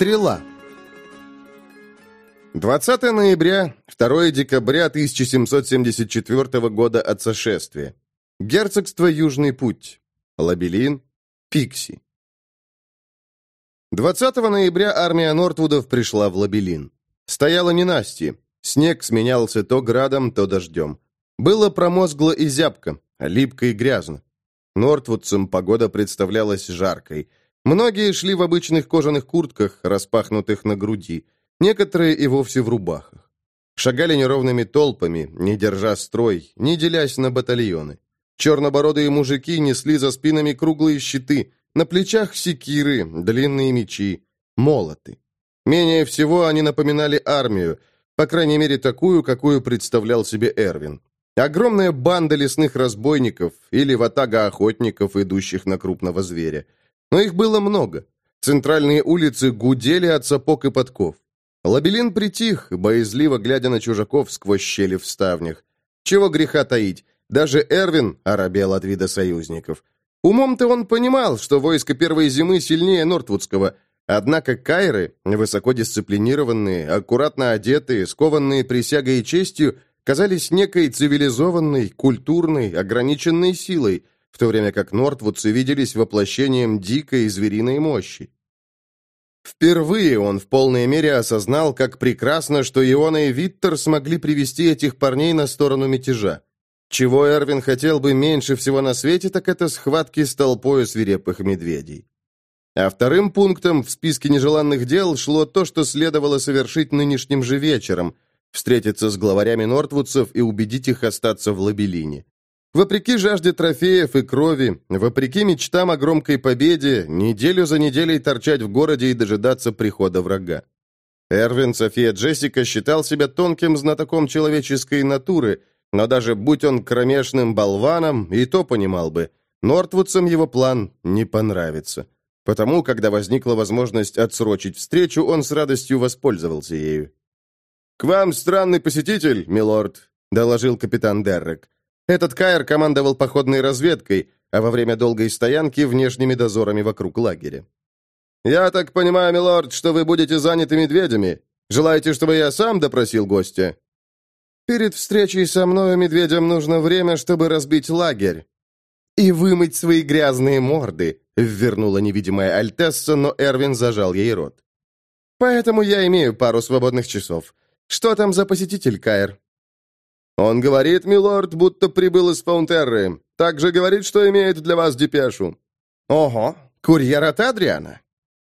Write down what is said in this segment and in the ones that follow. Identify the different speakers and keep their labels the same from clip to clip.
Speaker 1: Стрела. 20 ноября, 2 декабря 1774 года от сошествия. Герцогство Южный Путь. Лабелин. Пикси. 20 ноября армия Нортвудов пришла в Лабелин. Стояло ненастье. Снег сменялся то градом, то дождем. Было промозгло и зябко, липко и грязно. Нортвудцам погода представлялась жаркой. Многие шли в обычных кожаных куртках, распахнутых на груди. Некоторые и вовсе в рубахах. Шагали неровными толпами, не держа строй, не делясь на батальоны. Чернобородые мужики несли за спинами круглые щиты, на плечах секиры, длинные мечи, молоты. Менее всего они напоминали армию, по крайней мере такую, какую представлял себе Эрвин. Огромная банда лесных разбойников или ватага охотников, идущих на крупного зверя. Но их было много. Центральные улицы гудели от сапог и подков. Лабелин притих, боязливо глядя на чужаков сквозь щели в ставнях. Чего греха таить, даже Эрвин оробел от вида союзников. Умом-то он понимал, что войско первой зимы сильнее Нортвудского, однако кайры, высоко дисциплинированные, аккуратно одетые, скованные присягой и честью, казались некой цивилизованной, культурной, ограниченной силой, в то время как нортвудцы виделись воплощением дикой звериной мощи. Впервые он в полной мере осознал, как прекрасно, что Иона и Виттер смогли привести этих парней на сторону мятежа. Чего Эрвин хотел бы меньше всего на свете, так это схватки с толпой свирепых медведей. А вторым пунктом в списке нежеланных дел шло то, что следовало совершить нынешним же вечером – встретиться с главарями нортвудцев и убедить их остаться в Лабелине. Вопреки жажде трофеев и крови, вопреки мечтам о громкой победе, неделю за неделей торчать в городе и дожидаться прихода врага. Эрвин София Джессика считал себя тонким знатоком человеческой натуры, но даже будь он кромешным болваном, и то понимал бы, нортвудцам его план не понравится. Потому, когда возникла возможность отсрочить встречу, он с радостью воспользовался ею. «К вам странный посетитель, милорд», — доложил капитан Деррек. Этот кайр командовал походной разведкой, а во время долгой стоянки внешними дозорами вокруг лагеря. «Я так понимаю, милорд, что вы будете заняты медведями. Желаете, чтобы я сам допросил гостя?» «Перед встречей со мной медведям нужно время, чтобы разбить лагерь и вымыть свои грязные морды», — ввернула невидимая Альтесса, но Эрвин зажал ей рот. «Поэтому я имею пару свободных часов. Что там за посетитель, Кайр?» «Он говорит, милорд, будто прибыл из Фаунтерры. Также говорит, что имеет для вас депешу». «Ого, курьер от Адриана?»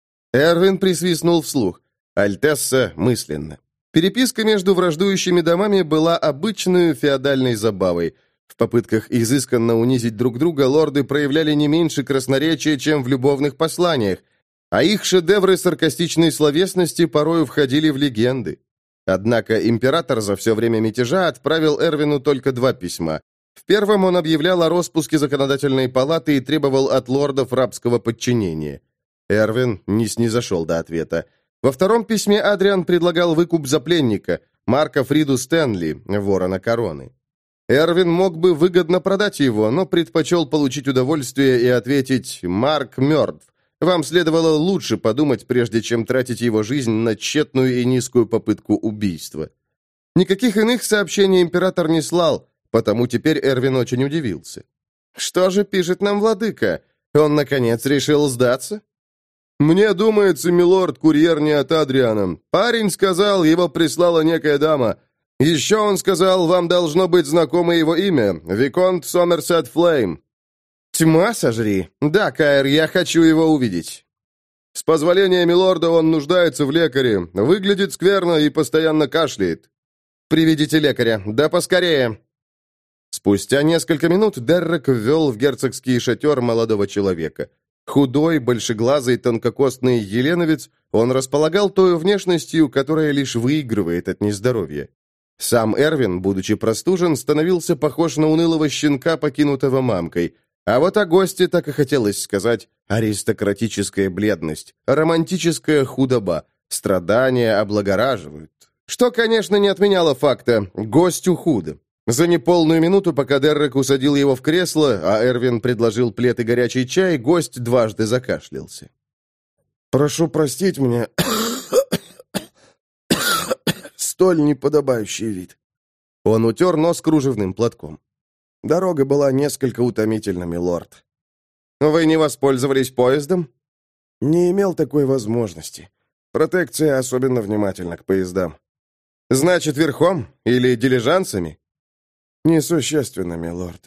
Speaker 1: Эрвин присвистнул вслух, Альтесса мысленно. Переписка между враждующими домами была обычной феодальной забавой. В попытках изысканно унизить друг друга лорды проявляли не меньше красноречия, чем в любовных посланиях, а их шедевры саркастичной словесности порою входили в легенды. Однако император за все время мятежа отправил Эрвину только 2 письма. В первом он объявлял о распуске законодательной палаты и требовал от лордов рабского подчинения. Эрвин не снизошел до ответа. Во втором письме Адриан предлагал выкуп за пленника, Марка Фриду Стэнли, ворона короны. Эрвин мог бы выгодно продать его, но предпочел получить удовольствие и ответить «Марк мертв». Вам следовало лучше подумать, прежде чем тратить его жизнь на тщетную и низкую попытку убийства. Никаких иных сообщений император не слал, потому теперь Эрвин очень удивился. Что же пишет нам владыка? Он, наконец, решил сдаться? «Мне думается, милорд, курьер не от Адриана. Парень сказал, его прислала некая дама. Еще он сказал, вам должно быть знакомо его имя, Виконт Сомерсет Флейм». «Тьма сожри. Да, Кайр, я хочу его увидеть». «С позволения милорда, он нуждается в лекаре. Выглядит скверно и постоянно кашляет». «Приведите лекаря. Да поскорее». Спустя несколько минут Деррек ввел в герцогский шатер молодого человека. Худой, большеглазый, тонкокостный еленовец, он располагал той внешностью, которая лишь выигрывает от нездоровья. Сам Эрвин, будучи простужен, становился похож на унылого щенка, покинутого мамкой. А вот о госте так и хотелось сказать аристократическая бледность, романтическая худоба, страдания облагораживают. Что, конечно, не отменяло факта, гостю худо. За неполную минуту, пока Деррек усадил его в кресло, а Эрвин предложил плед и горячий чай, гость дважды закашлялся. «Прошу простить меня,
Speaker 2: столь неподобающий вид».
Speaker 1: Он утер нос кружевным платком.
Speaker 2: «Дорога была несколько утомительна, милорд».
Speaker 1: «Вы не воспользовались поездом?»
Speaker 2: «Не имел такой возможности. Протекция особенно внимательна к поездам».
Speaker 1: «Значит, верхом? Или дилижансами?»
Speaker 2: «Несущественно, милорд.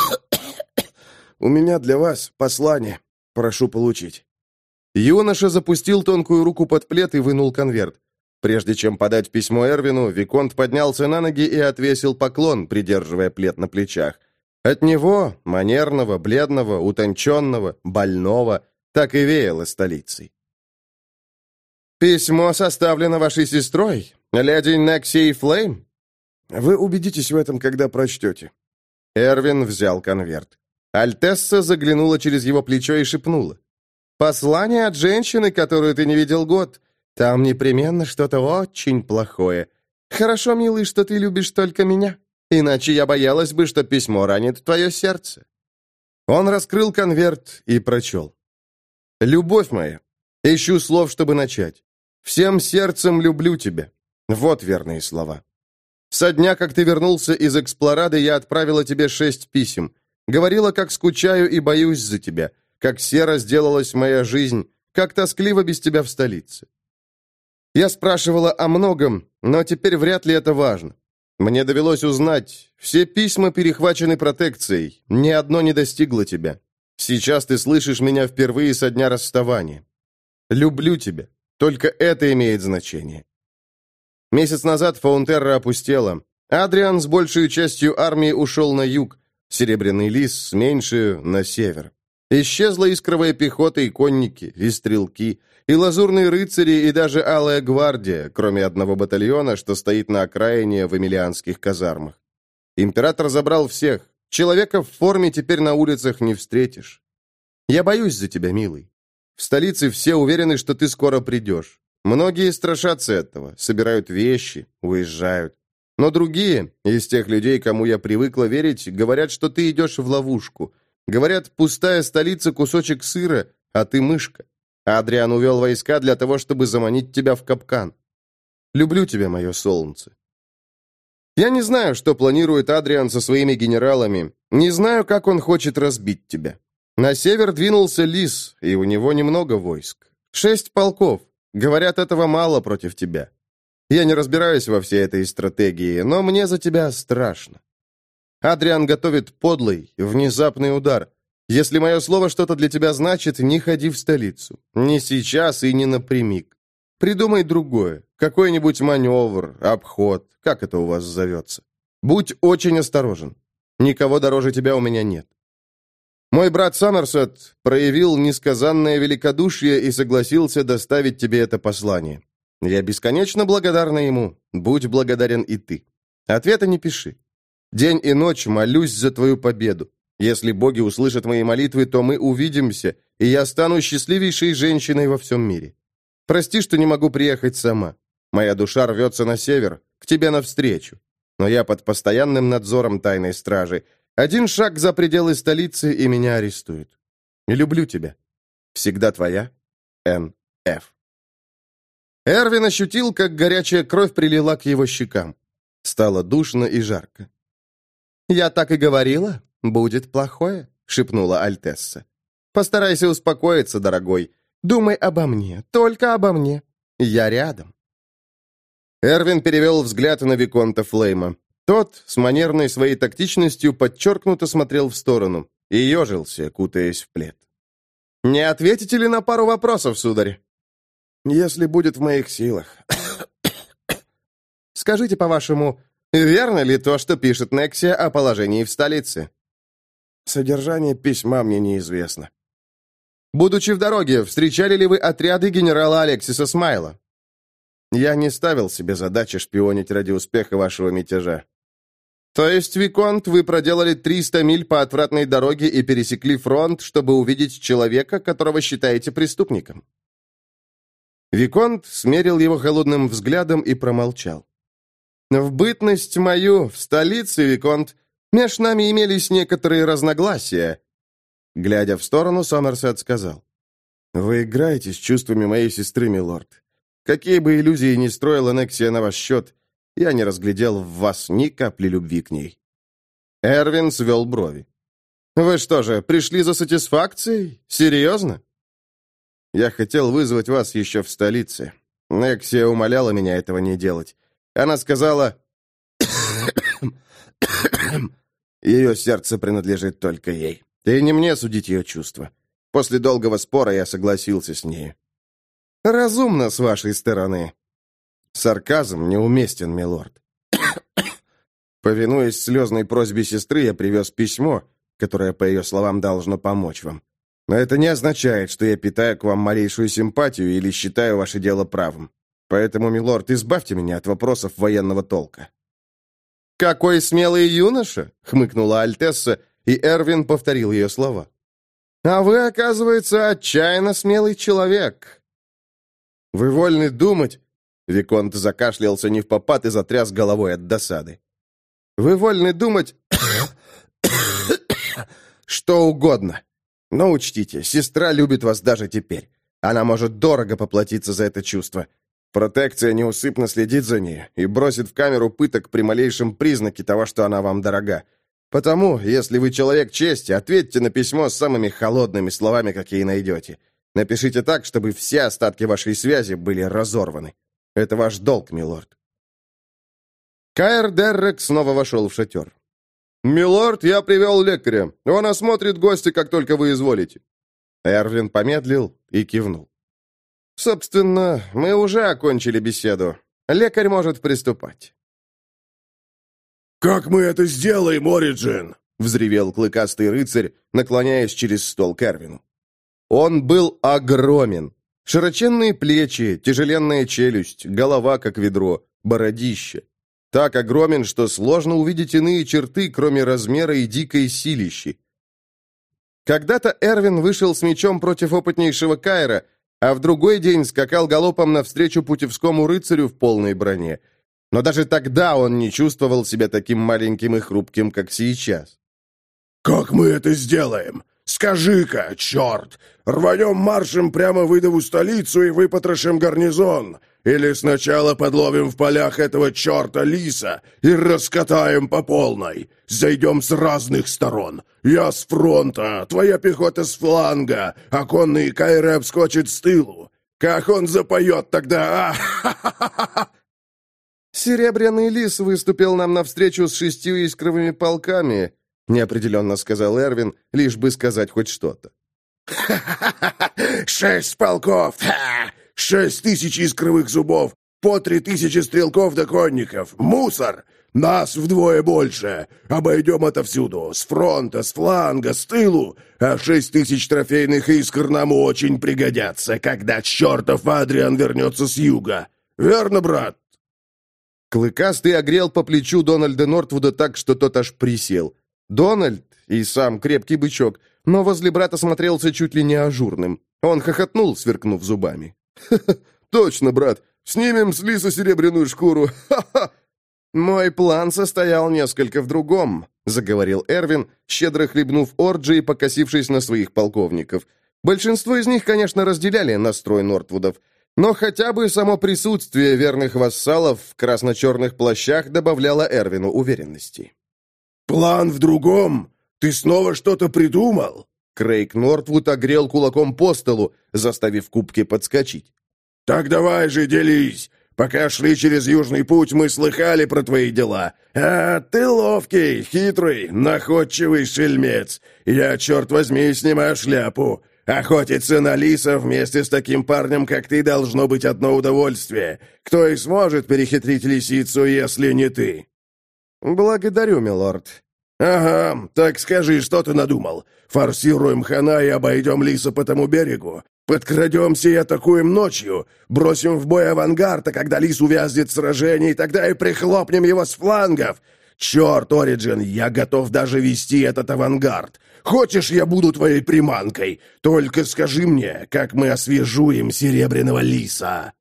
Speaker 2: У меня для вас послание. Прошу получить».
Speaker 1: Юноша запустил тонкую руку под плед и вынул конверт. Прежде чем подать письмо Эрвину, Виконт поднялся на ноги и отвесил поклон, придерживая плед на плечах. От него, манерного, бледного, утонченного, больного, так и веяло столицей. «Письмо составлено вашей сестрой, леди Нексией Флейм?»
Speaker 2: «Вы убедитесь в этом, когда прочтете».
Speaker 1: Эрвин взял конверт. Альтесса заглянула через его плечо и шепнула. «Послание от женщины, которую ты не видел год. Там непременно что-то очень плохое. Хорошо, милый, что ты любишь только меня. Иначе я боялась бы, что письмо ранит твое сердце». Он раскрыл конверт и прочел. «Любовь моя, ищу слов, чтобы начать. Всем сердцем люблю тебя». Вот верные слова. Со дня, как ты вернулся из Эксплорады, я отправила тебе 6 писем. Говорила, как скучаю и боюсь за тебя, как серо сделалась моя жизнь, как тоскливо без тебя в столице. Я спрашивала о многом, но теперь вряд ли это важно. Мне довелось узнать, все письма перехвачены протекцией, ни одно не достигло тебя. Сейчас ты слышишь меня впервые со дня расставания. Люблю тебя, только это имеет значение. Месяц назад Фаунтерра опустела. Адриан с большей частью армии ушел на юг, Серебряный лис с меньшей на север. Исчезла искровая пехота и конники, и стрелки, и лазурные рыцари, и даже алая гвардия, кроме одного батальона, что стоит на окраине в эмилианских казармах. Император забрал всех. Человека в форме теперь на улицах не встретишь. Я боюсь за тебя, милый. В столице все уверены, что ты скоро придешь. Многие страшатся этого, собирают вещи, уезжают. Но другие, из тех людей, кому я привыкла верить, говорят, что ты идешь в ловушку. Говорят, пустая столица — кусочек сыра, а ты мышка. Адриан увел войска для того, чтобы заманить тебя в капкан. Люблю тебя, мое солнце. Я не знаю, что планирует Адриан со своими генералами. Не знаю, как он хочет разбить тебя. На север двинулся лис, и у него немного войск. 6 полков. Говорят, этого мало против тебя. Я не разбираюсь во всей этой стратегии, но мне за тебя страшно. Адриан готовит подлый, внезапный удар. Если мое слово что-то для тебя значит, не ходи в столицу. Не сейчас и не напрямик. Придумай другое. Какой-нибудь маневр, обход, как это у вас зовется. Будь очень осторожен. Никого дороже тебя у меня нет. Мой брат Сомерсет проявил несказанное великодушие и согласился доставить тебе это послание. Я бесконечно благодарна ему. Будь благодарен и ты. Ответа не пиши. День и ночь молюсь за твою победу. Если боги услышат мои молитвы, то мы увидимся, и я стану счастливейшей женщиной во всем мире. Прости, что не могу приехать сама. Моя душа рвется на север, к тебе навстречу. Но я под постоянным надзором тайной стражи. Один шаг за пределы столицы, и меня арестуют. Люблю тебя. Всегда твоя, Н.Ф. Эрвин ощутил, как горячая кровь прилила к его щекам. Стало душно и жарко. «Я так и говорила, будет плохое», — шепнула Альтесса. «Постарайся успокоиться, дорогой. Думай обо мне, только обо мне. Я рядом». Эрвин перевел взгляд на Виконта Флейма. Тот, с манерной своей тактичностью, подчеркнуто смотрел в сторону и ежился, кутаясь в плед. «Не ответите ли на пару вопросов, сударь?»
Speaker 2: «Если будет в моих силах».
Speaker 1: «Скажите, по-вашему, верно ли то, что пишет Нексия о положении в столице?»
Speaker 2: «Содержание письма мне неизвестно».
Speaker 1: «Будучи в дороге, встречали ли вы отряды генерала Алексиса Смайла?» «Я не ставил себе задачи шпионить ради успеха вашего мятежа». «То есть, Виконт, вы проделали 300 миль по отвратной дороге и пересекли фронт, чтобы увидеть человека, которого считаете преступником?» Виконт смерил его холодным взглядом и промолчал. «В бытность мою, в столице, Виконт, меж нами имелись некоторые разногласия». Глядя в сторону, Сомерсет сказал: «Вы играете с чувствами моей сестры, милорд. Какие бы иллюзии ни строила Нексия на ваш счет, Я не разглядел в вас ни капли любви к ней». Эрвин свел брови. «Вы что же, пришли за сатисфакцией? Серьезно?» «Я хотел вызвать вас еще в столице. Нексия умоляла меня этого не делать. Она сказала, ее сердце принадлежит только ей. И не мне судить ее чувства. После долгого спора я согласился с ней. Разумно с вашей стороны. Сарказм неуместен, милорд. Повинуясь слезной просьбе сестры, я привез письмо, которое, по ее словам, должно помочь вам. Но это не означает, что я питаю к вам малейшую симпатию или считаю ваше дело правым. Поэтому, милорд, избавьте меня от вопросов военного толка». «Какой смелый юноша!» — хмыкнула Альтесса, и Эрвин повторил ее слова. «А вы, оказывается, отчаянно смелый человек». «Вы вольны думать...» — Виконт закашлялся невпопад и затряс головой от досады. «Вы вольны думать... что угодно. Но учтите, сестра любит вас даже теперь. Она может дорого поплатиться за это чувство. Протекция неусыпно следит за ней и бросит в камеру пыток при малейшем признаке того, что она вам дорога. Потому, если вы человек чести, ответьте на письмо с самыми холодными словами, какие найдете. Напишите так, чтобы все остатки вашей связи были разорваны. Это ваш долг, милорд». Каэр Деррек снова вошел в шатер. «Милорд, я привел лекаря. Он осмотрит гостя, как только вы изволите». Эрвин помедлил и кивнул. «Собственно, мы уже окончили беседу. Лекарь может приступать».
Speaker 2: «Как мы это сделаем, Ориджин?» — взревел клыкастый рыцарь, наклоняясь через стол к Эрвину.
Speaker 1: Он был огромен. Широченные плечи, тяжеленная челюсть, голова как ведро, бородище. Так огромен, что сложно увидеть иные черты, кроме размера и дикой силищи. Когда-то Эрвин вышел с мечом против опытнейшего Каэра, а в другой день скакал галопом навстречу путевскому рыцарю в полной броне. Но даже тогда он не чувствовал себя таким маленьким и хрупким, как сейчас.
Speaker 2: «Как мы это сделаем? Скажи-ка, черт! Рванем маршем прямо в Идову столицу и выпотрошим гарнизон? Или сначала подловим в полях этого черта лиса и раскатаем по полной? Зайдем с разных сторон. Я с фронта, твоя пехота с фланга, а конные кайры обскочат с тылу. Как он запоет тогда, а?
Speaker 1: «Серебряный лис выступил нам навстречу с 6 искровыми полками», неопределенно сказал Эрвин, лишь бы сказать хоть что-то.
Speaker 2: 6 полков! 6000 искровых зубов! По 3000 стрелков да конников! Мусор! Нас вдвое больше! Обойдем отовсюду! С фронта, с фланга, с тылу! А 6000 трофейных искр нам очень пригодятся, когда чертов Адриан вернется с юга! Верно, брат?»
Speaker 1: Клыкастый огрел по плечу Дональда Нортвуда так, что тот аж присел. Дональд и сам крепкий бычок, но возле брата смотрелся чуть ли не ажурным. Он хохотнул, сверкнув зубами. «Ха-ха, точно, брат, снимем с лиса серебряную шкуру, ха-ха!» «Мой план состоял несколько в другом», — заговорил Эрвин, щедро хлебнув орджи и покосившись на своих полковников. Большинство из них, конечно, разделяли настрой Нортвудов, но хотя бы само присутствие верных вассалов в красно-черных плащах добавляло Эрвину уверенности.
Speaker 2: «План в другом? Ты снова что-то придумал?»
Speaker 1: Крейг Нортвуд огрел кулаком по столу, заставив кубки подскочить.
Speaker 2: «Так давай же делись. Пока шли через Южный путь, мы слыхали про твои дела. А ты ловкий, хитрый, находчивый шельмец. Я, черт возьми, снимаю шляпу. Охотиться на лиса вместе с таким парнем, как ты, должно быть одно удовольствие. Кто и сможет перехитрить лисицу, если не ты?»
Speaker 1: «Благодарю, милорд».
Speaker 2: «Ага, так скажи, что ты надумал? Форсируем хана и обойдем лиса по тому берегу? Подкрадемся и атакуем ночью? Бросим в бой авангард, а когда лис увязнет в сражении, тогда и прихлопнем его с флангов? Черт, Ориджин, я готов даже вести этот авангард. Хочешь, я буду твоей приманкой? Только скажи мне, как мы освежуем серебряного лиса?»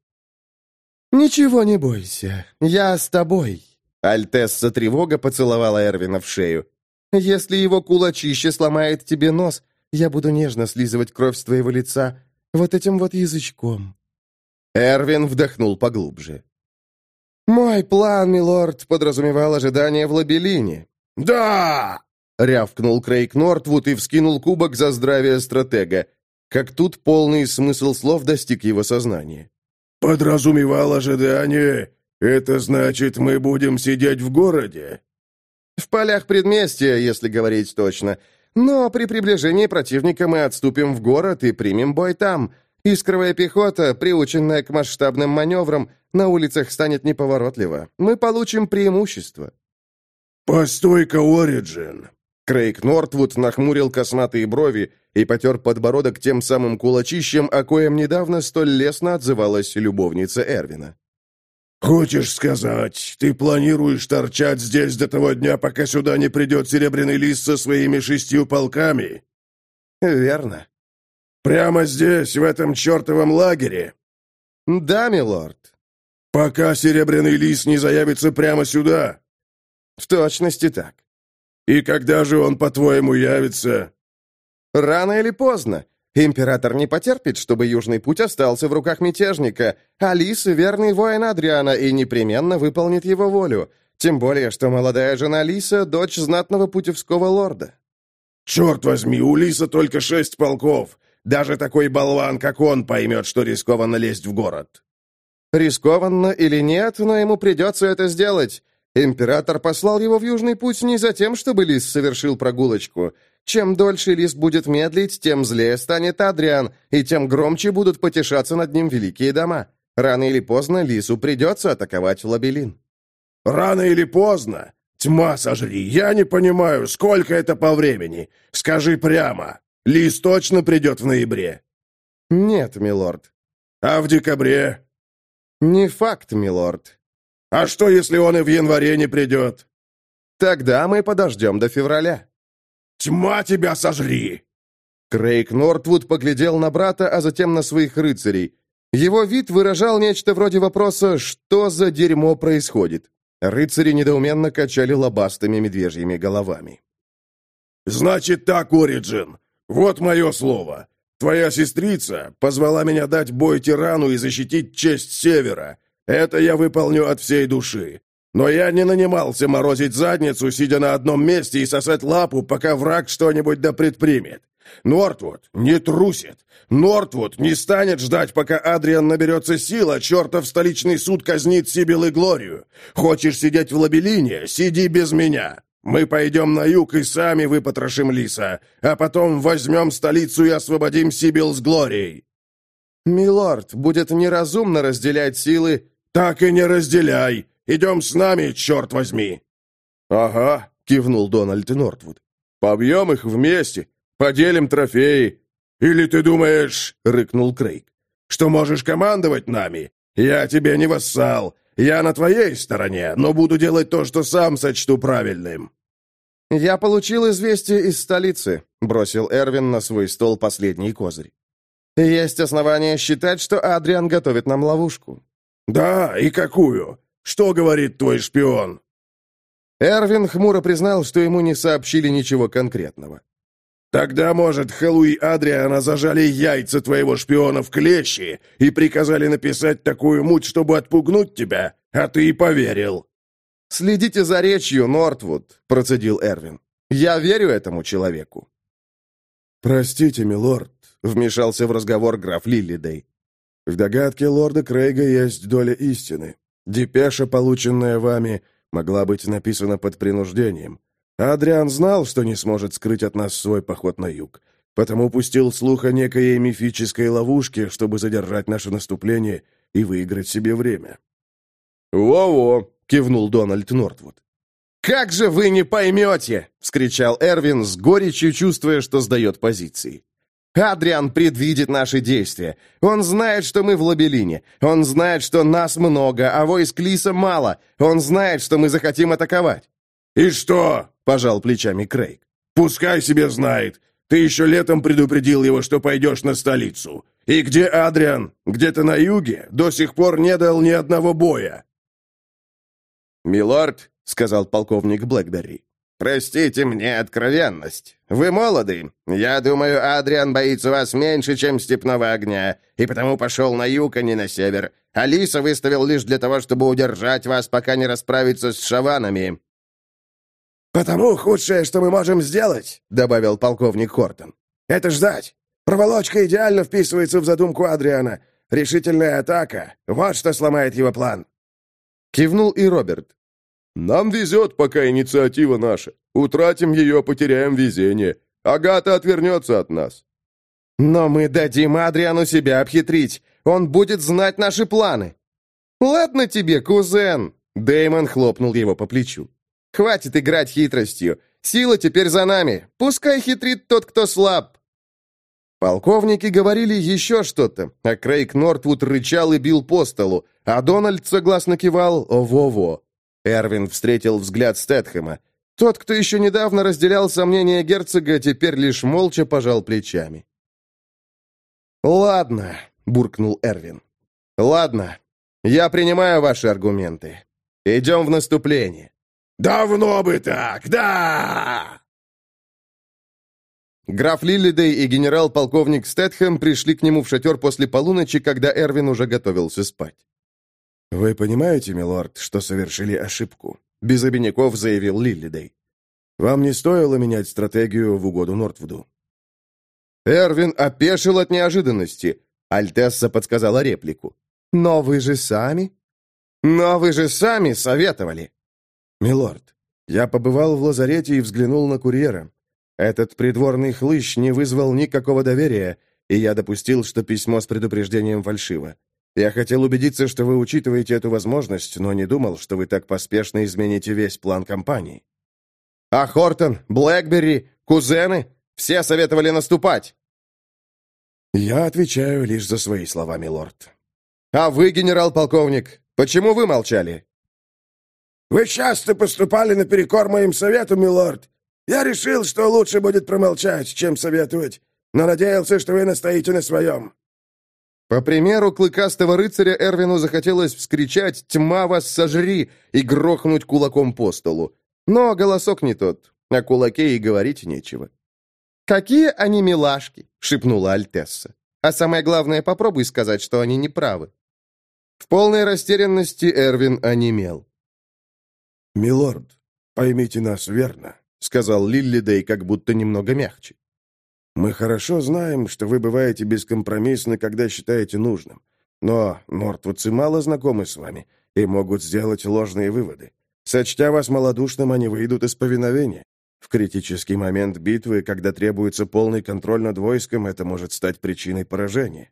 Speaker 1: «Ничего не бойся, я с тобой». Альтесса тревога поцеловала Эрвина в шею. «Если его кулачище сломает тебе нос, я буду нежно слизывать кровь с твоего лица вот этим вот язычком». Эрвин вдохнул поглубже. «Мой план, милорд, подразумевал ожидание в лабелине».
Speaker 2: «Да!»
Speaker 1: — рявкнул Крейг Нортвуд и вскинул кубок за здравие стратега. Как тут полный смысл слов достиг его сознания.
Speaker 2: «Подразумевал ожидание. Это значит, мы будем сидеть в городе?»
Speaker 1: «В полях предместья, если говорить точно. Но при приближении противника мы отступим в город и примем бой там. Искровая пехота, приученная к масштабным маневрам, на улицах станет неповоротливо. Мы получим преимущество».
Speaker 2: «Постой-ка, Ориджин!»
Speaker 1: Крейг Нортвуд нахмурил косматые брови и потер подбородок тем самым кулачищем, о коем недавно столь лестно отзывалась любовница Эрвина.
Speaker 2: «Хочешь сказать, ты планируешь торчать здесь до того дня, пока сюда не придет Серебряный Лис со своими 6 полками?»
Speaker 1: «Верно».
Speaker 2: «Прямо здесь, в этом чертовом лагере?»
Speaker 1: «Да, милорд».
Speaker 2: «Пока Серебряный Лис не заявится прямо сюда?»
Speaker 1: «В точности так».
Speaker 2: «И когда же он, по-твоему, явится?»
Speaker 1: «Рано или поздно. Император не потерпит, чтобы Южный путь остался в руках мятежника, а Лис — верный воин Адриана и непременно выполнит его волю. Тем более, что молодая жена Лиса — дочь знатного путевского лорда».
Speaker 2: «Черт возьми, у Лиса только 6 полков. Даже такой болван, как он, поймет, что рискованно лезть в город».
Speaker 1: «Рискованно или нет, но ему придется это сделать. Император послал его в Южный путь не за тем, чтобы Лис совершил прогулочку. Чем дольше Лис будет медлить, тем злее станет Адриан, и тем громче будут потешаться над ним великие дома. Рано или поздно Лису придется атаковать Лабелин».
Speaker 2: «Рано или поздно? Тьма сожри, я не понимаю, сколько это по времени. Скажи прямо, Лис точно придет в ноябре?»
Speaker 1: «Нет, милорд».
Speaker 2: «А в декабре?»
Speaker 1: «Не факт, милорд».
Speaker 2: «А что, если он и в январе не придет?»
Speaker 1: «Тогда мы подождем до февраля».
Speaker 2: «Тьма тебя сожри!»
Speaker 1: Крейг Нортвуд поглядел на брата, а затем на своих рыцарей. Его вид выражал нечто вроде вопроса «Что за дерьмо происходит?». Рыцари недоуменно качали лобастыми медвежьими головами.
Speaker 2: «Значит так, Ориджин, вот мое слово. Твоя сестрица позвала меня дать бой тирану и защитить честь Севера. Это я выполню от всей души. Но я не нанимался морозить задницу, сидя на одном месте и сосать лапу, пока враг что-нибудь да предпримет. Нортвуд не трусит. Нортвуд не станет ждать, пока Адриан наберется сил, а чертов столичный суд казнит Сибил и Глорию. Хочешь сидеть в Лабелине? Сиди без меня. Мы пойдем на юг и сами выпотрошим Лиса, а потом возьмем столицу и освободим Сибил с Глорией».
Speaker 1: «Милорд, будет неразумно разделять силы».
Speaker 2: «Так и не разделяй. Идем с нами, черт возьми!»
Speaker 1: «Ага», — кивнул Дональд Нортвуд. «Побьем их вместе, поделим трофеи».
Speaker 2: «Или ты думаешь, — рыкнул Крейг, — что можешь командовать нами? Я тебе не вассал. Я на твоей стороне, но буду делать то, что сам сочту правильным».
Speaker 1: «Я получил известие из столицы», — бросил Эрвин на свой стол последний козырь. «Есть основания считать, что Адриан готовит нам ловушку».
Speaker 2: «Да, и какую? Что говорит твой шпион?»
Speaker 1: Эрвин хмуро признал, что ему не сообщили ничего конкретного.
Speaker 2: «Тогда, может, Хэллу и Адриана зажали яйца твоего шпиона в клещи и приказали написать такую муть, чтобы отпугнуть тебя, а ты и поверил».
Speaker 1: «Следите за речью, Нортвуд», — процедил Эрвин. «Я верю этому человеку».
Speaker 2: «Простите, милорд»,
Speaker 1: — вмешался в разговор граф Лиллидей.
Speaker 2: «В догадке лорда Крейга есть доля истины. Депеша, полученная вами, могла быть написана под принуждением. Адриан знал, что не сможет скрыть от нас свой поход на юг, потому пустил слух о некой мифической ловушке, чтобы задержать наше наступление и выиграть себе время».
Speaker 1: «Во-во», — кивнул Дональд Нортвуд. «Как же вы не поймете!» — вскричал Эрвин с горечью, чувствуя, что сдает позиции. «Адриан предвидит наши действия. Он знает, что мы в Лабелине. Он знает, что нас много, а войск Лиса мало. Он знает, что мы захотим атаковать».
Speaker 2: «И что?» — пожал плечами Крейг. «Пускай себе знает. Ты еще летом предупредил его, что пойдешь на столицу. И где Адриан? Где-то на юге? До сих пор не дал ни одного боя».
Speaker 1: «Милорд», — сказал полковник Блэкберри, простите мне откровенность. Вы молоды. Я думаю, Адриан боится вас меньше, чем степного огня, и потому пошел на юг, а не на север. Алиса выставил лишь для того, чтобы удержать вас, пока не расправится с шаванами».
Speaker 2: «Потому худшее, что мы можем сделать», — добавил полковник Хортон, — «это ждать. Проволочка идеально вписывается в задумку Адриана. Решительная атака — вот что сломает его план».
Speaker 1: Кивнул и Роберт.
Speaker 3: «Нам везет, пока инициатива наша. Утратим ее, потеряем везение. Агата отвернется от нас».
Speaker 1: «Но мы дадим Адриану себя обхитрить. Он будет знать наши планы». «Ладно тебе, кузен!» Дэймон хлопнул его по плечу. «Хватит играть хитростью. Сила теперь за нами. Пускай хитрит тот, кто слаб». Полковники говорили еще что-то, а Крейг Нортвуд рычал и бил по столу, а Дональд согласно кивал «во-во». Эрвин встретил взгляд Стэтхэма. Тот, кто еще недавно разделял сомнения герцога, теперь лишь молча пожал плечами. «Ладно», — буркнул Эрвин. «Ладно, я принимаю ваши аргументы. Идем в наступление».
Speaker 2: «Давно бы так, да!»
Speaker 1: Граф Лиллидей и генерал-полковник Стэтхэм пришли к нему в шатер после полуночи, когда Эрвин уже готовился спать.
Speaker 2: «Вы понимаете, милорд, что совершили ошибку?»
Speaker 1: — без обиняков заявил Лиллидей.
Speaker 2: «Вам не стоило менять стратегию в угоду Нортвуду».
Speaker 1: Эрвин опешил от неожиданности. Альтесса подсказала реплику. «Но вы же сами...» «Но вы же сами советовали!»
Speaker 2: «Милорд, я побывал в лазарете и взглянул на курьера. Этот придворный хлыщ не вызвал никакого доверия, и я допустил, что письмо с предупреждением фальшиво. Я хотел убедиться, что вы учитываете эту возможность, но не думал, что вы так поспешно измените весь план кампании».
Speaker 1: «А Хортон, Блэкберри, кузены? Все советовали наступать!»
Speaker 2: «Я отвечаю лишь за свои слова, милорд».
Speaker 1: «А вы, генерал-полковник, почему вы молчали?»
Speaker 2: «Вы часто поступали наперекор моим совету, милорд. Я решил, что лучше будет промолчать, чем советовать, но надеялся, что вы настоите на своем».
Speaker 1: По примеру клыкастого рыцаря Эрвину захотелось вскричать «Тьма вас сожри!» и грохнуть кулаком по столу. Но голосок не тот, о кулаке и говорить нечего. «Какие они милашки!» — шепнула Альтесса. «А самое главное, попробуй сказать, что они неправы». В полной растерянности Эрвин онемел.
Speaker 2: «Милорд, поймите нас верно», — сказал Лиллидей, как будто немного мягче. «Мы хорошо знаем, что вы бываете бескомпромиссны, когда считаете нужным. Но нортвудцы мало знакомы с вами и могут сделать ложные выводы. Сочтя вас малодушным, они выйдут из повиновения. В критический момент битвы, когда требуется полный контроль над войском, это может стать причиной поражения».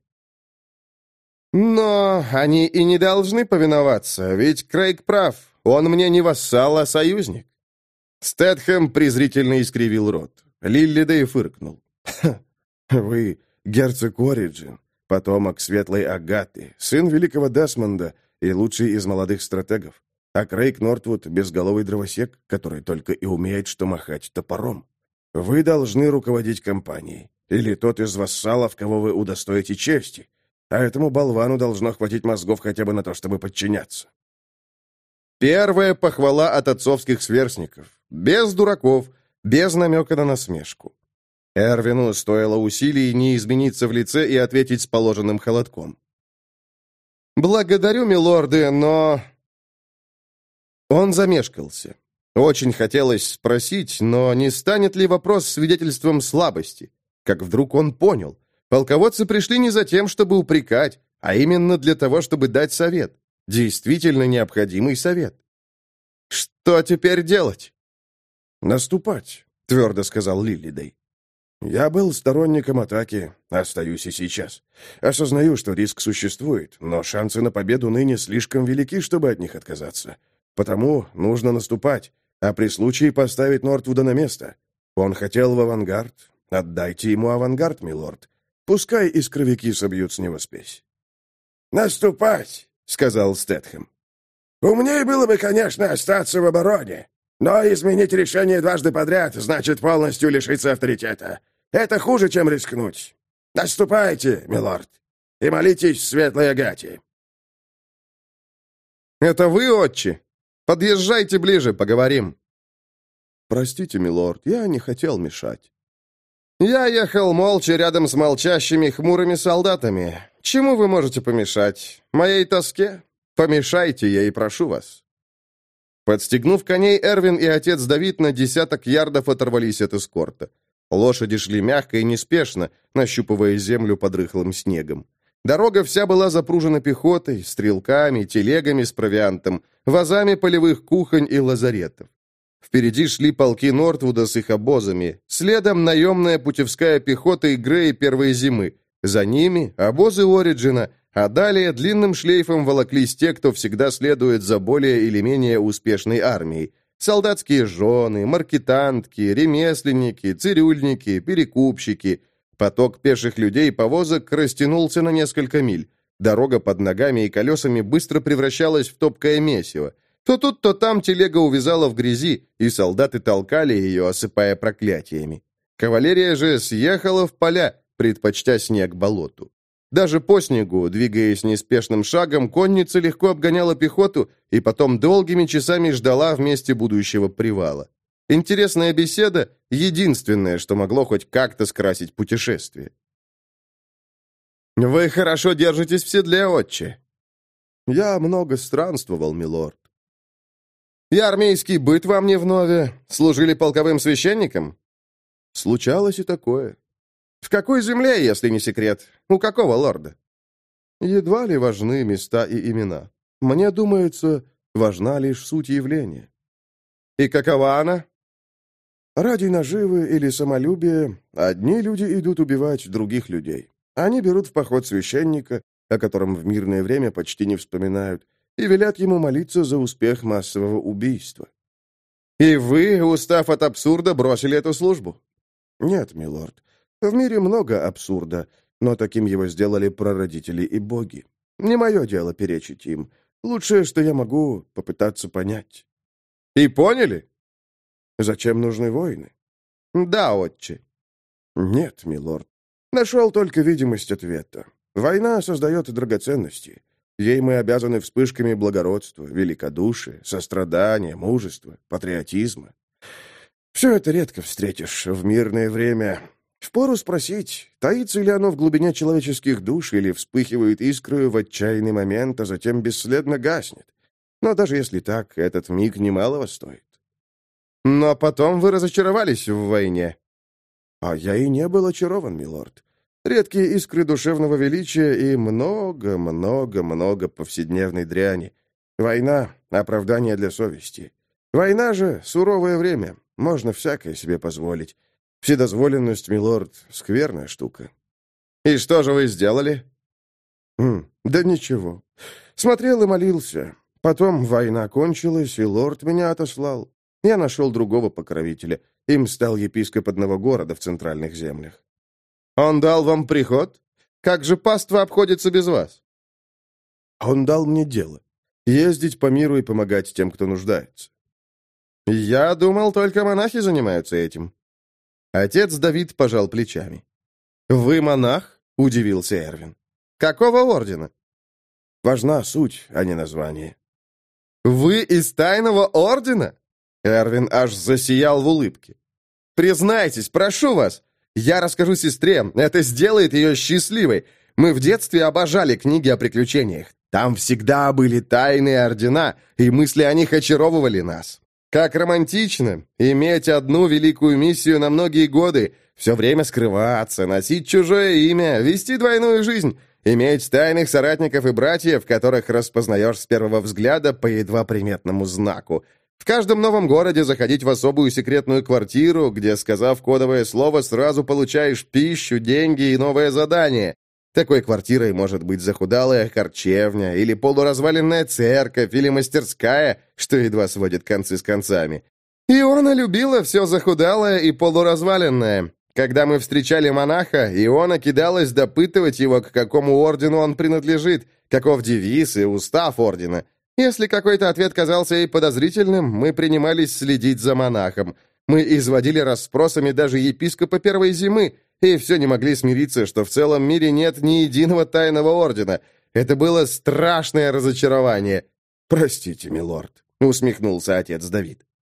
Speaker 1: «Но они и не должны повиноваться, ведь Крейг прав. Он мне не вассал, а союзник». Стэтхэм презрительно искривил рот. Лиллидей фыркнул.
Speaker 2: «Вы герцог Ориджин, потомок светлой Агаты, сын великого Десмонда и лучший из молодых стратегов. А Крейг Нортвуд — безголовый дровосек, который только и умеет что махать топором. Вы должны руководить кампанией, или тот из вассалов, кого вы удостоите чести, а этому болвану должно хватить мозгов хотя бы на то, чтобы подчиняться».
Speaker 1: Первая похвала от отцовских сверстников. Без дураков, без намека на насмешку. Эрвину стоило усилий не измениться в лице и ответить с положенным холодком. «Благодарю, милорды, но...» Он замешкался. Очень хотелось спросить, но не станет ли вопрос свидетельством слабости? Как вдруг он понял. Полководцы пришли не за тем, чтобы упрекать, а именно для того, чтобы дать совет. Действительно необходимый совет. «Что теперь делать?»
Speaker 2: «Наступать», — твердо сказал Лиллидей. «Я был сторонником атаки, остаюсь и сейчас. Осознаю, что риск существует, но шансы на победу ныне слишком велики, чтобы от них отказаться. Потому нужно наступать, а при случае поставить Нортвуда на место. Он хотел в авангард. Отдайте ему авангард, милорд. Пускай искровики собьют с него спесь». «Наступать», — сказал Стэтхэм. «Умнее было бы, конечно, остаться в обороне. Но изменить решение дважды подряд значит полностью лишиться авторитета. Это хуже, чем рискнуть. Наступайте, милорд, и молитесь светлой Агате».
Speaker 1: «Это вы, отче? Подъезжайте ближе, поговорим».
Speaker 2: «Простите, милорд, я не хотел мешать».
Speaker 1: «Я ехал молча рядом с молчащими хмурыми солдатами. Чему вы можете помешать? Моей тоске? Помешайте ей, прошу вас». Подстегнув коней, Эрвин и отец Давид на десяток ярдов оторвались от эскорта. Лошади шли мягко и неспешно, нащупывая землю под рыхлым снегом. Дорога вся была запружена пехотой, стрелками, телегами с провиантом, вазами полевых кухонь и лазаретов. Впереди шли полки Нортвуда с их обозами, следом наемная путевская пехота и Грей первой зимы, за ними обозы Ориджина, а далее длинным шлейфом волоклись те, кто всегда следует за более или менее успешной армией. Солдатские жены, маркетантки, ремесленники, цирюльники, перекупщики. Поток пеших людей и повозок растянулся на несколько миль. Дорога под ногами и колесами быстро превращалась в топкое месиво. То тут, то там телега увязала в грязи, и солдаты толкали ее, осыпая проклятиями. Кавалерия же съехала в поля, предпочтя снег болоту. Даже по снегу, двигаясь неспешным шагом, конница легко обгоняла пехоту и потом долгими часами ждала в месте будущего привала. Интересная беседа — единственное, что могло хоть как-то скрасить путешествие. «Вы хорошо держитесь в седле, отче».
Speaker 2: «Я много странствовал, милорд».
Speaker 1: «И армейский быт вам не вновь? Служили полковым священником?»
Speaker 2: «Случалось и такое».
Speaker 1: «В какой земле, если не секрет? У какого лорда?»
Speaker 2: «Едва ли важны места и имена. Мне думается, важна лишь суть явления».
Speaker 1: «И какова она?»
Speaker 2: «Ради наживы или самолюбия одни люди идут убивать других людей. Они берут в поход священника, о котором в мирное время почти не вспоминают, и велят ему молиться за успех массового убийства».
Speaker 1: «И вы, устав от абсурда, бросили эту службу?»
Speaker 2: «Нет, милорд. В мире много абсурда, но таким его сделали прародители и боги. Не мое дело перечить им. Лучшее, что я могу, попытаться понять».
Speaker 1: «И поняли?»
Speaker 2: «Зачем нужны войны?»
Speaker 1: «Да, отче».
Speaker 2: «Нет, милорд. Нашел только видимость ответа. Война создает драгоценности. Ей мы обязаны вспышками благородства, великодушия, сострадания, мужества, патриотизма. Все это редко встретишь в мирное время. Впору спросить, таится ли оно в глубине человеческих душ или вспыхивает искрою в отчаянный момент, а затем бесследно гаснет. Но даже если так, этот миг немалого стоит».
Speaker 1: «Но потом вы разочаровались в войне».
Speaker 2: «А я и не был очарован, милорд. Редкие искры душевного величия и много-много-много повседневной дряни. Война — оправдание для совести. Война же — суровое время, можно всякое себе позволить. Вседозволенность, милорд, скверная штука».
Speaker 1: «И что же вы сделали?»
Speaker 2: «Да ничего. Смотрел и молился. Потом война кончилась, и лорд меня отослал. Я нашел другого покровителя. Им стал епископ одного города в центральных землях».
Speaker 1: «Он дал вам приход? Как же паства обходится без вас?»
Speaker 2: «Он дал мне дело. Ездить по миру и помогать тем, кто нуждается».
Speaker 1: «Я думал, только монахи занимаются этим». Отец Давид пожал плечами. «Вы монах?» — удивился Эрвин. «Какого ордена?»
Speaker 2: «Важна суть, а не название».
Speaker 1: «Вы из тайного ордена?» Эрвин аж засиял в улыбке. «Признайтесь, прошу вас, я расскажу сестре, это сделает ее счастливой. Мы в детстве обожали книги о приключениях. Там всегда были тайные ордена, и мысли о них очаровывали нас. Как романтично иметь одну великую миссию на многие годы, все время скрываться, носить чужое имя, вести двойную жизнь, иметь тайных соратников и братьев, которых распознаешь с первого взгляда по едва приметному знаку. В каждом новом городе заходить в особую секретную квартиру, где, сказав кодовое слово, сразу получаешь пищу, деньги и новое задание. Такой квартирой может быть захудалая харчевня, или полуразваленная церковь, или мастерская, что едва сводит концы с концами. Иона любила все захудалое и полуразваленное. Когда мы встречали монаха, Иона кидалась допытывать его, к какому ордену он принадлежит, каков девиз и устав ордена. Если какой-то ответ казался ей подозрительным, мы принимались следить за монахом. Мы изводили расспросами даже епископа первой зимы, и все не могли смириться, что в целом мире нет ни единого тайного ордена. Это было страшное разочарование.
Speaker 2: «Простите, милорд», —
Speaker 1: усмехнулся отец Давид.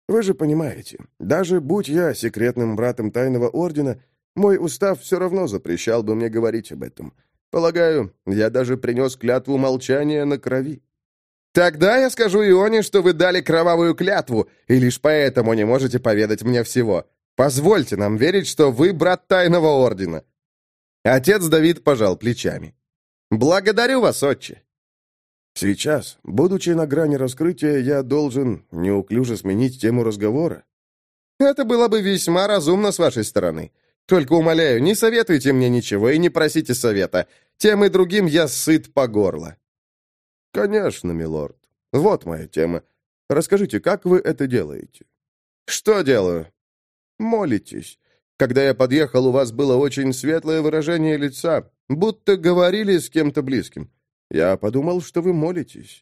Speaker 2: Вы же понимаете, даже будь я секретным братом Тайного Ордена, мой устав все равно запрещал бы мне говорить об этом. Полагаю, я даже принес клятву молчания на крови.
Speaker 1: Тогда я скажу Ионе, что вы дали кровавую клятву, и лишь поэтому не можете поведать мне всего. Позвольте нам верить, что вы брат Тайного Ордена». Отец Давид пожал плечами. «Благодарю вас, отче».
Speaker 2: Сейчас, будучи на грани раскрытия, я должен неуклюже сменить тему разговора.
Speaker 1: Это было бы весьма разумно с вашей стороны. Только умоляю, не советуйте мне ничего и не просите совета. Тем и другим я сыт по горло.
Speaker 2: Конечно, милорд. Вот моя тема. Расскажите, как вы это делаете?
Speaker 1: Что делаю?
Speaker 2: Молитесь. Когда я подъехал, у вас было очень светлое выражение лица, будто говорили с кем-то близким. Я подумал, что вы молитесь.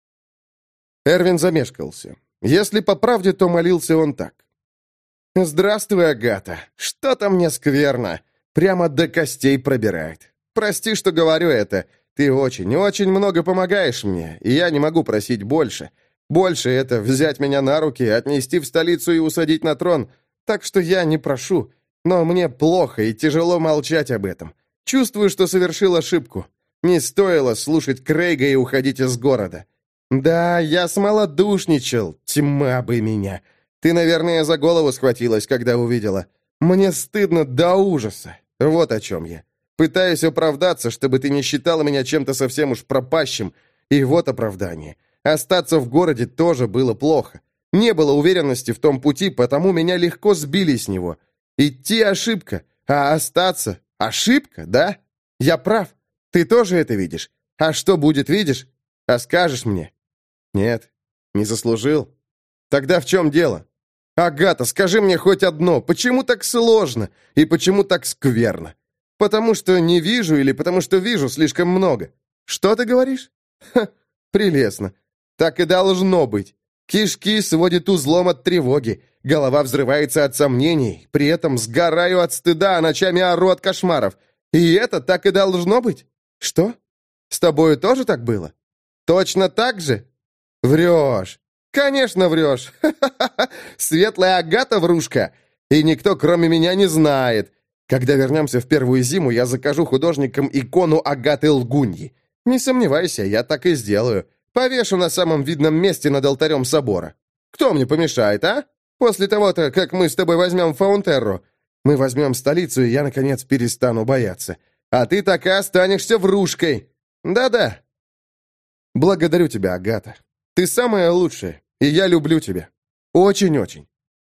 Speaker 1: Эрвин замешкался. Если по правде, то молился он так. «Здравствуй, Агата. Что-то мне скверно. Прямо до костей пробирает. Прости, что говорю это. Ты очень много помогаешь мне, и я не могу просить больше. Больше — это взять меня на руки, отнести в столицу и усадить на трон. Так что я не прошу. Но мне плохо и тяжело молчать об этом. Чувствую, что совершил ошибку. Не стоило слушать Крейга и уходить из города. Да, я смолодушничал, тьма бы меня. Ты, наверное, за голову схватилась, когда увидела. Мне стыдно до ужаса. Вот о чем я. Пытаюсь оправдаться, чтобы ты не считала меня чем-то совсем уж пропащим. И вот оправдание. Остаться в городе тоже было плохо. Не было уверенности в том пути, потому меня легко сбили с него. Идти — ошибка, а остаться — ошибка, да? Я прав. Ты тоже это видишь? А что будет, видишь? А скажешь мне? Нет, не заслужил. Тогда в чем дело? Агата, скажи мне хоть одно. Почему так сложно? И почему так скверно? Потому что не вижу или потому что вижу слишком много? Что ты говоришь? Ха, прелестно. Так и должно быть. Кишки сводит узлом от тревоги. Голова взрывается от сомнений. При этом сгораю от стыда, а ночами ору от кошмаров. И это так и должно быть? Что? С тобою тоже так было? Точно так же? Врешь. Конечно, врешь. Ха-ха-ха. Светлая Агата врушка. И никто, кроме меня, не знает. Когда вернемся в первую зиму, я закажу художникам икону Агаты Лгуньи. Не сомневайся, я так и сделаю. Повешу на самом видном месте над алтарем собора. Кто мне помешает, а? После того-то, как мы с тобой возьмем Фаунтерро. Мы возьмем столицу, и я, наконец, перестану бояться. А ты так и останешься врушкой. Да-да. Благодарю тебя, Агата. Ты самая лучшая, и я люблю тебя. Очень-очень.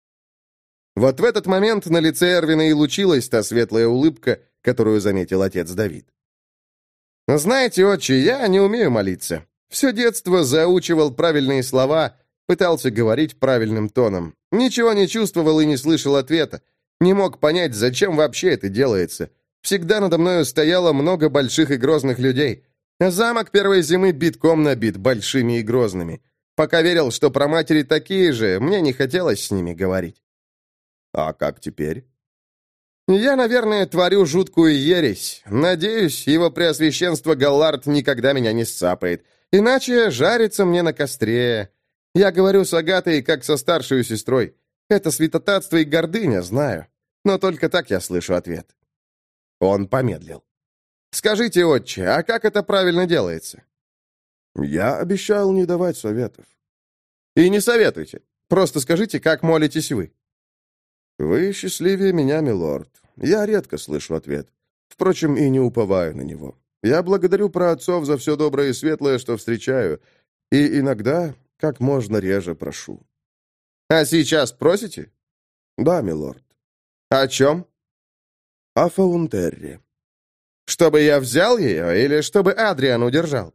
Speaker 1: Вот в этот момент на лице Эрвина и лучилась та светлая улыбка, которую заметил отец Давид. «Знаете, отче, я не умею молиться. Все детство заучивал правильные слова, пытался говорить правильным тоном. Ничего не чувствовал и не слышал ответа. Не мог понять, зачем вообще это делается. Всегда надо мною стояло много больших и грозных людей. Замок первой зимы битком набит большими и грозными. Пока верил, что праматери такие же, мне не хотелось с ними говорить».
Speaker 2: А как теперь?
Speaker 1: Я, наверное, творю жуткую ересь. Надеюсь, его преосвященство Галлард никогда меня не сцапает. Иначе жарится мне на костре. Я говорю с Агатой, как со старшей сестрой. Это святотатство и гордыня, знаю. Но только так я слышу ответ. Он помедлил. «Скажите, отче, а как это правильно делается?»
Speaker 2: Я обещал не давать советов.
Speaker 1: «И не советуйте. Просто скажите, как молитесь вы».
Speaker 2: Вы счастливее меня, милорд. Я редко слышу ответ. Впрочем, и не уповаю на него. Я благодарю праотцов за все доброе и светлое, что встречаю, и иногда как можно реже прошу.
Speaker 1: А сейчас просите?
Speaker 2: Да, милорд.
Speaker 1: О чем?
Speaker 2: О Фаунтерре.
Speaker 1: Чтобы я взял ее, или чтобы Адриан удержал?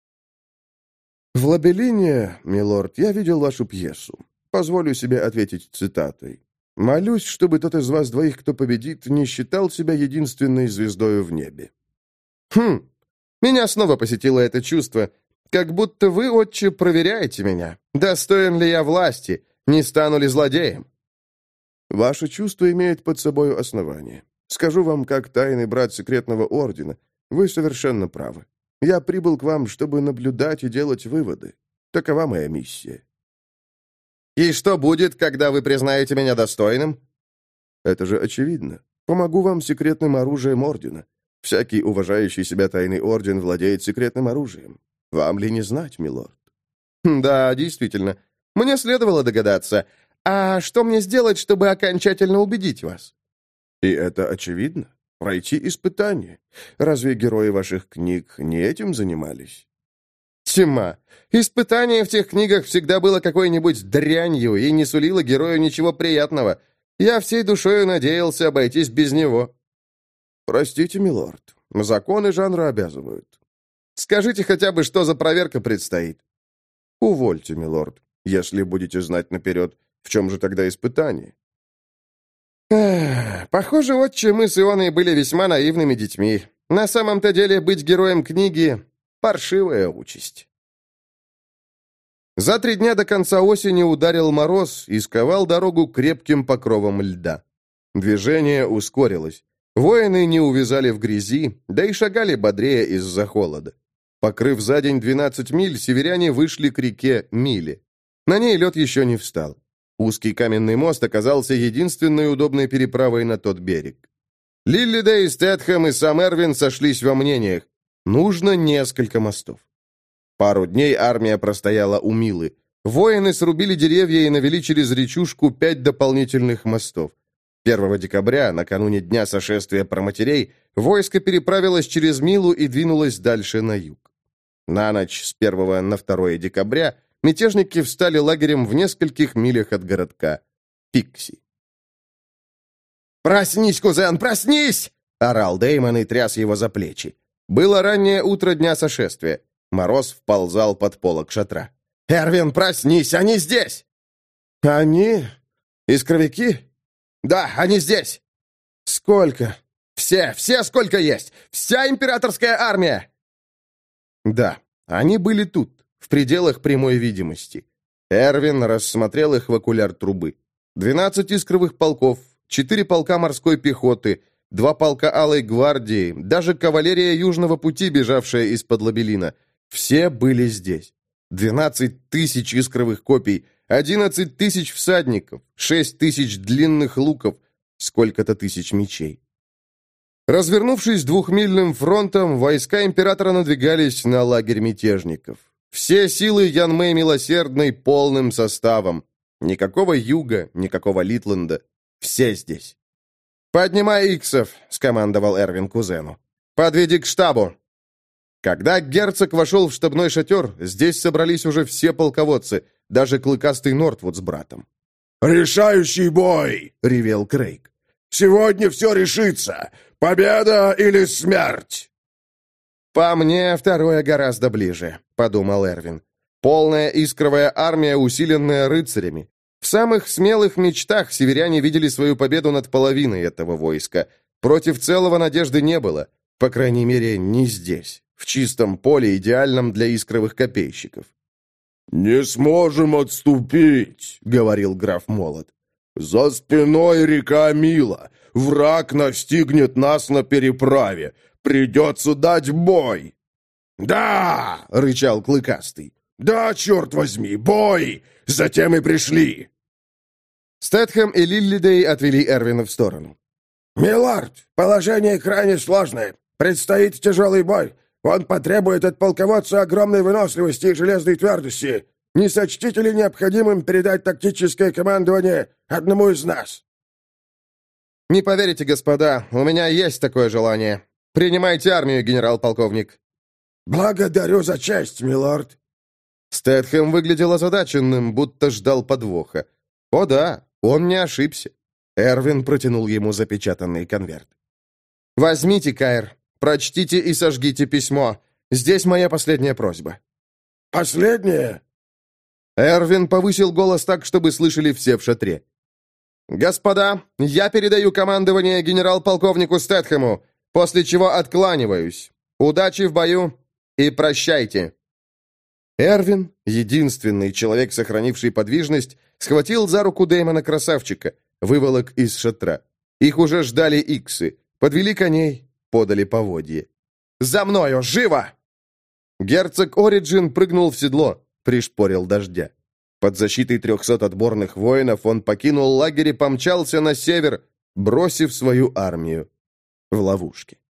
Speaker 2: В Лабелине, милорд, я видел вашу пьесу. Позволю себе ответить цитатой. «Молюсь, чтобы тот из вас двоих, кто победит, не считал себя единственной звездою в небе».
Speaker 1: Меня снова посетило это чувство, как будто вы, отче, проверяете меня. Достоин ли я власти, не стану ли злодеем?
Speaker 2: Ваше чувство имеет под собою основание. Скажу вам, как тайный брат секретного ордена, вы совершенно правы. Я прибыл к вам, чтобы наблюдать и делать выводы. Такова моя миссия.
Speaker 1: И что будет, когда вы признаете меня достойным?»
Speaker 3: «Это же очевидно. Помогу вам секретным оружием Ордена. Всякий уважающий себя тайный орден владеет секретным оружием. Вам ли не знать, милорд?»
Speaker 1: «Да, действительно. Мне следовало догадаться. А что мне сделать, чтобы окончательно убедить вас?»
Speaker 3: «И это очевидно. Пройти испытание. Разве герои ваших книг не этим занимались?»
Speaker 1: «Тьма. Испытание в тех книгах всегда было какой-нибудь дрянью и не сулило герою ничего приятного. Я всей душою надеялся обойтись без него».
Speaker 3: «Простите, милорд. Законы жанра обязывают».
Speaker 1: «Скажите хотя бы, что за проверка предстоит?»
Speaker 3: «Увольте, милорд, если будете знать наперед, в чем же тогда испытание?»
Speaker 1: Похоже, отче, мы с Ионой были весьма наивными детьми. На самом-то деле быть героем книги — паршивая участь». За 3 дня до конца осени ударил мороз и сковал дорогу крепким покровом льда. Движение ускорилось. Воины не увязали в грязи, да и шагали бодрее из-за холода. Покрыв за день 12 миль, северяне вышли к реке Миле. На ней лед еще не встал. Узкий каменный мост оказался единственной удобной переправой на тот берег. Лиллидей, Стэтхэм и сам Эрвин сошлись во мнениях. Нужно несколько мостов. Пару дней армия простояла у Милы. Воины срубили деревья и навели через речушку 5 дополнительных мостов. 1 декабря, накануне дня сошествия проматерей, войско переправилось через Милу и двинулось дальше на юг. На ночь с 1 на 2 декабря мятежники встали лагерем в нескольких милях от городка Пикси. «Проснись, кузен, проснись!» — орал Дэймон и тряс его за плечи. Было раннее утро дня сошествия. Мороз вползал под полог шатра. «Эрвин, проснись, они здесь!» «Они? Искровики?» «Да, они здесь!» «Сколько?» Все сколько есть! Вся императорская армия!» Да, они были тут, в пределах прямой видимости. Эрвин рассмотрел их в окуляр трубы. 12 искровых полков, 4 полка морской пехоты, 2 полка Алой гвардии, даже кавалерия Южного пути, бежавшая из-под Лобелина. Все были здесь. 12 тысяч искровых копий, 11 тысяч всадников, 6 тысяч длинных луков, сколько-то тысяч мечей. Развернувшись 2-мильным фронтом, войска императора надвигались на лагерь мятежников. Все силы Янмэй Милосердной полным составом. Никакого юга, никакого Литленда. Все здесь. «Поднимай иксов», — скомандовал Эрвин кузену. «Подведи к штабу». Когда герцог вошел в штабной шатер, здесь собрались уже все полководцы, даже клыкастый Нортвуд с братом.
Speaker 2: «Решающий бой!» — ревел Крейг. «Сегодня все решится! Победа или смерть!»
Speaker 1: «По мне, второе гораздо ближе», — подумал Эрвин. «Полная искровая армия, усиленная рыцарями. В самых смелых мечтах северяне видели свою победу над половиной этого войска. Против целого надежды не было, по крайней мере, не здесь, в чистом поле, идеальном для искровых копейщиков».
Speaker 2: «Не сможем отступить», — говорил граф Молот. «За спиной река Мила. Враг настигнет нас на переправе. Придется дать бой». «Да!» — рычал Клыкастый. «Да, черт возьми, бой! Затем и пришли!»
Speaker 1: Стэтхэм и Лиллидей отвели Эрвина в сторону.
Speaker 2: «Милорд, положение крайне сложное. Предстоит тяжелый бой. Он потребует от полководца огромной выносливости и железной твердости. Не сочтите ли необходимым передать тактическое командование одному из нас?»
Speaker 1: «Не поверите, господа, у меня есть такое желание. Принимайте армию, генерал-полковник».
Speaker 2: «Благодарю за честь, милорд».
Speaker 1: Стэтхэм выглядел озадаченным, будто ждал подвоха. О да, он не ошибся. Эрвин протянул ему запечатанный конверт. «Возьмите, Кайр, прочтите и сожгите письмо. Здесь моя последняя просьба».
Speaker 2: «Последняя?»
Speaker 1: Эрвин повысил голос так, чтобы слышали все в шатре. «Господа, я передаю командование генерал-полковнику Стэтхэму, после чего откланиваюсь. Удачи в бою и прощайте». Эрвин, единственный человек, сохранивший подвижность, схватил за руку Дэймона-красавчика, выволок из шатра. Их уже ждали иксы, подвели коней, подали поводье. «За мною! Живо!» Герцог Ориджин прыгнул в седло, пришпорил дождя. Под защитой 300 отборных воинов он покинул лагерь и помчался на север, бросив свою армию в ловушке.